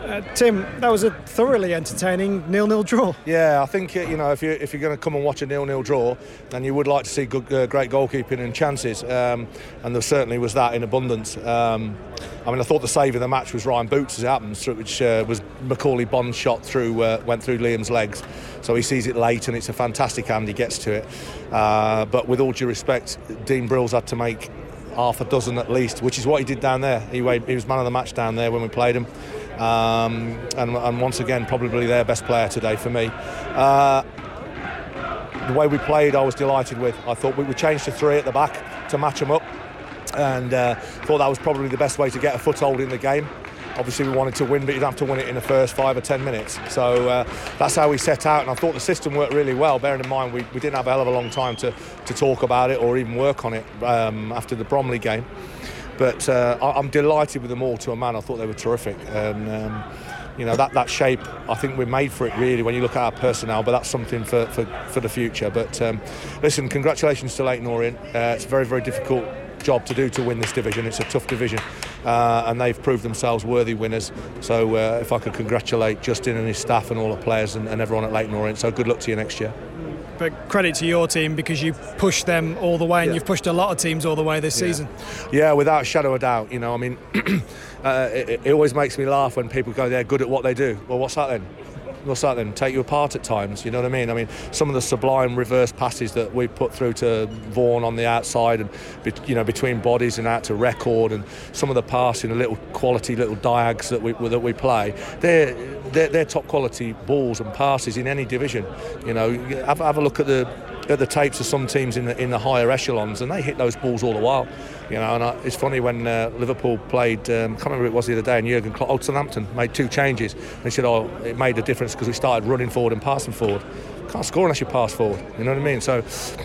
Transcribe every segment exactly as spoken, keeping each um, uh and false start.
Uh, Tim, that was a thoroughly entertaining nil-nil draw. Yeah, I think you know if you if you're going to come and watch a nil-nil draw, then you would like to see good, uh, great goalkeeping and chances, um, and there certainly was that in abundance. Um, I mean, I thought the save of the match was Ryan Boots, as it happens, which uh, was Macaulay Bond's shot through uh, went through Liam's legs, so he sees it late and it's a fantastic hand. He gets to it, uh, but with all due respect, Dean Brill's had to make half a dozen at least, which is what he did down there. He, he was man of the match down there when we played him. Um, and, and once again, probably their best player today for me. Uh, the way we played, I was delighted with. I thought we would change to three at the back to match them up, and uh, thought that was probably the best way to get a foothold in the game. Obviously, we wanted to win, but you'd have to win it in the first five or ten minutes. So uh, that's how we set out, and I thought the system worked really well, bearing in mind we, we didn't have a hell of a long time to, to talk about it or even work on it um, after the Bromley game. But uh, I'm delighted with them all to a man. I thought they were terrific. And, um, you know, that, that shape, I think we're made for it, really, when you look at our personnel. But that's something for, for, for the future. But, um, listen, congratulations to Leyton Orient. Uh, it's a very, very difficult job to do to win this division. It's a tough division. Uh, and they've proved themselves worthy winners. So uh, if I could congratulate Justin and his staff and all the players and, and everyone at Leyton Orient. So good luck to you next year. But credit to your team, because you pushed them all the way, and yeah. You've pushed a lot of teams all the way this yeah. season. Yeah, without a shadow of a doubt. You know, I mean, uh, it, it always makes me laugh when people go, they're good at what they do. Well, what's that then? What's that then? Take you apart at times, you know what I mean? I mean, some of the sublime reverse passes that we put through to Vaughan on the outside and, you know, between bodies and out to Record, and some of the passing, the little quality little diags that we that we play, they're, they're, they're top quality balls and passes in any division. You know, have, have a look at the at the tapes of some teams in the in the higher echelons, and they hit those balls all the while. You know, and I, it's funny when uh, Liverpool played, um, I can't remember who it was the other day, and Jurgen Klopp, Old Southampton made two changes. And he said, oh, it made a difference because we started running forward and passing forward. Can't score unless you pass forward, you know what I mean? So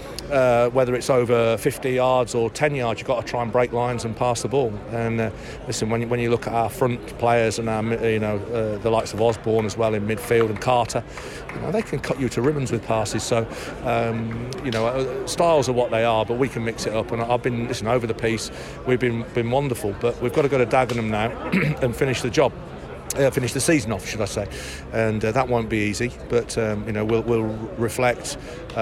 uh, whether it's over fifty yards or ten yards, you've got to try and break lines and pass the ball. And uh, listen, when you, when you look at our front players and our, you know, uh, the likes of Osborne as well in midfield and Carter, you know, they can cut you to ribbons with passes. So, um, you know, uh, styles are what they are, but we can mix it up. And I've been, listen, over the piece, we've been been wonderful, but we've got to go to Dagenham now and finish the job. Uh, finish the season off, should I say, and uh, that won't be easy. But um, you know, we'll we'll reflect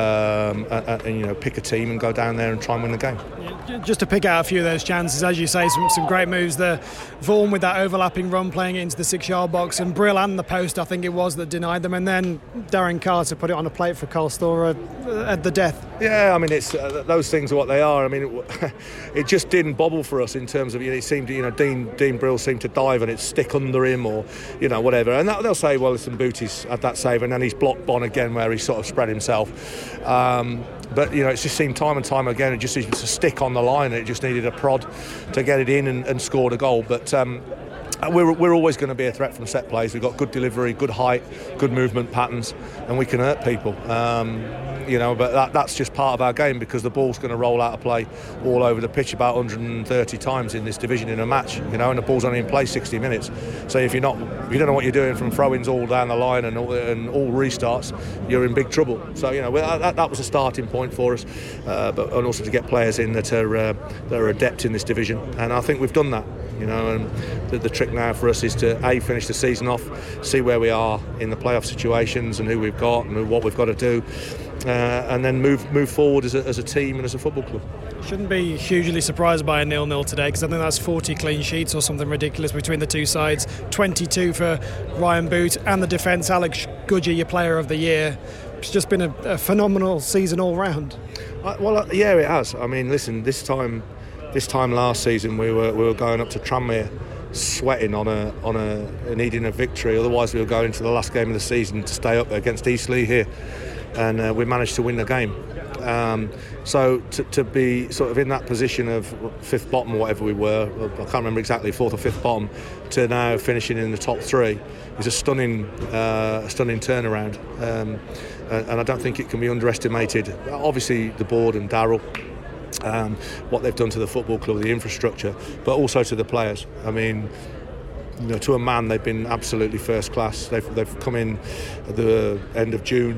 um, and, and you know, pick a team and go down there and try and win the game. Just to pick out a few of those chances, as you say, some some great moves there. Vaughan with that overlapping run, playing it into the six-yard box, and Brill and the post, I think it was, that denied them, and then Darren Carter put it on a plate for Carl Storer at the death. Yeah, I mean, it's uh, those things are what they are. I mean, it, it just didn't bobble for us in terms of, you know, it seemed, you know, Dean Dean Brill seemed to dive and it stick under him, or, you know, whatever. And that, they'll say, well, listen, Booty's had that save, and then he's blocked Bon again where he sort of spread himself. Um, but, you know, it's just seemed time and time again, it just needed to stick on the line, and it just needed a prod to get it in and, and scored a goal. But um, we're, we're always going to be a threat from set plays. We've got good delivery, good height, good movement patterns, and we can hurt people. Um, you know, but that, that's just part of our game, because the ball's going to roll out of play all over the pitch about one hundred thirty times in this division in a match, you know, and the ball's only in play sixty minutes. So if you're not, if you don't know what you're doing from throw-ins all down the line and all, and all restarts, you're in big trouble. So, you know, that, that was a starting point for us, uh, but and also to get players in that are uh, that are adept in this division, and I think we've done that. You know, and the, the trick now for us is to A, finish the season off, see where we are in the playoff situations and who we've got and what we've got to do, uh, and then move move forward as a, as a team and as a football club. Shouldn't be hugely surprised by a nil-nil today, because I think that's forty clean sheets or something ridiculous between the two sides. twenty-two for Ryan Boot, and the defence, Alex Gudger, your player of the year. It's just been a, a phenomenal season all round. Uh, well, uh, yeah, it has. I mean, listen, this time this time last season we were we were going up to Tranmere sweating on a on a needing a victory. Otherwise, we were going to the last game of the season to stay up against Eastleigh here, and uh, we managed to win the game. Um, so to, to be sort of in that position of fifth bottom or whatever we were, I can't remember exactly, fourth or fifth bottom, to now finishing in the top three is a stunning, uh, stunning turnaround. Um, and, and I don't think it can be underestimated. Obviously, the board and Darryl, um, what they've done to the football club, the infrastructure, but also to the players. I mean, you know, to a man, they've been absolutely first class. They've they've come in at the end of June.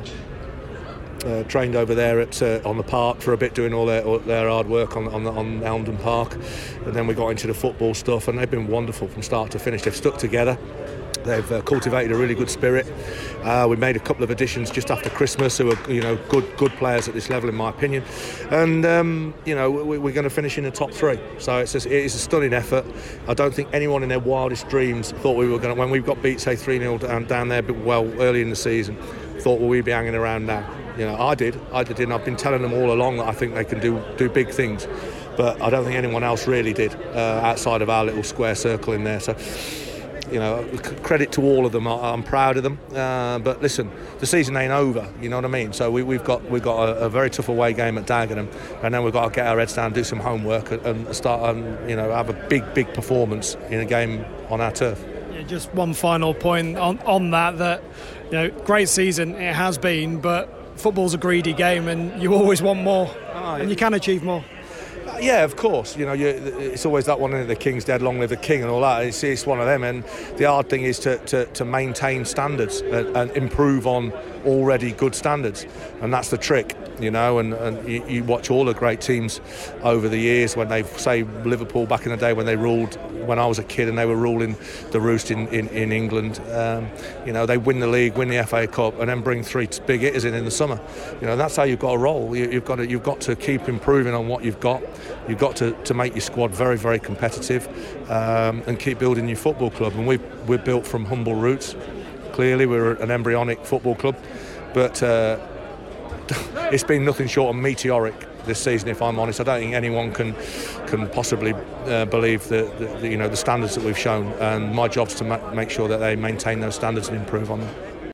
Uh, trained over there at uh, on the park for a bit, doing all their all their hard work on on, the, on Elmdon Park, and then we got into the football stuff, and they've been wonderful from start to finish. They've stuck together. They've uh, cultivated a really good spirit. Uh, we made a couple of additions just after Christmas who are, you know, good good players at this level, in my opinion. And um, you know, we, we're going to finish in the top three. So it's a, it is a stunning effort. I don't think anyone in their wildest dreams thought we were going to, when we got beat, say three nil down, down there, but well early in the season, thought well, we'd be hanging around now. You know, I did. I did, and I've been telling them all along that I think they can do do big things. But I don't think anyone else really did uh, outside of our little square circle in there. So, you know, credit to all of them. I'm proud of them. Uh, but listen, the season ain't over. You know what I mean? So we, we've got we've got a, a very tough away game at Dagenham, and then we've got to get our heads down, do some homework, and, and start, um, you know, have a big big performance in a game on our turf. Yeah, just one final point on on that. That you know, great season it has been, but football's a greedy game, and you always want more, oh, and you can achieve more. Yeah, of course. You know, you, it's always that one, isn't it? The king's dead, long live the king, and all that. It's, it's one of them. And the hard thing is to, to, to maintain standards and, and improve on already good standards, and that's the trick. You know, and, and you, you watch all the great teams over the years when they say Liverpool back in the day when they ruled, when I was a kid and they were ruling the roost in, in, in England. Um, you know, they win the league, win the F A Cup, and then bring three big hitters in in the summer. You know, that's how you've got to roll. You, you've got to you've got to keep improving on what you've got. You've got to, to make your squad very very competitive, um, and keep building your football club. And we we're built from humble roots. Clearly, we're an embryonic football club, but. Uh, It's been nothing short of meteoric this season, if I'm honest. I don't think anyone can can possibly uh, believe the, the, the you know the standards that we've shown, and my job's to ma- make sure that they maintain those standards and improve on them.